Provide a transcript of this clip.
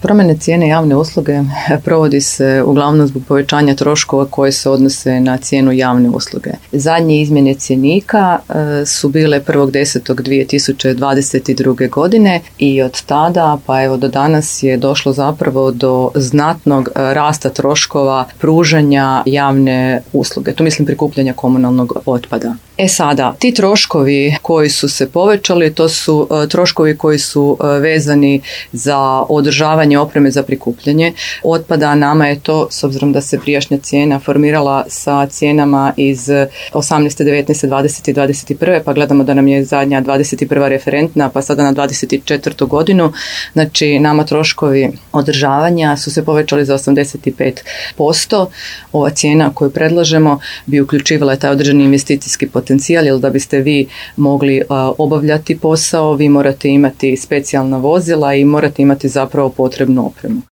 Promjene cijene javne usluge provodi se uglavnom zbog povećanja troškova koje se odnose na cijenu javne usluge. Zadnje izmjene cjenika su bile 1.10.2022. godine i od tada pa evo do danas je došlo zapravo do znatnog rasta troškova pružanja javne usluge. Tu mislim prikupljanja komunalnog otpada. Sada, ti troškovi koji su se povećali, to su troškovi koji su vezani za održavanje opreme za prikupljanje otpada. Nama je to, s obzirom da se prijašnja cijena formirala sa cijenama iz 18., 19., 20. i 21. pa gledamo da nam je zadnja 21. referentna, pa sada na 24. godinu. Znači, nama troškovi održavanja su se povećali za 85%. Ova cijena koju predlažemo bi uključivala taj određeni investicijski potencijal, jer da biste vi mogli obavljati posao, vi morate imati specijalna vozila i morate imati zapravo potrebnu opremu.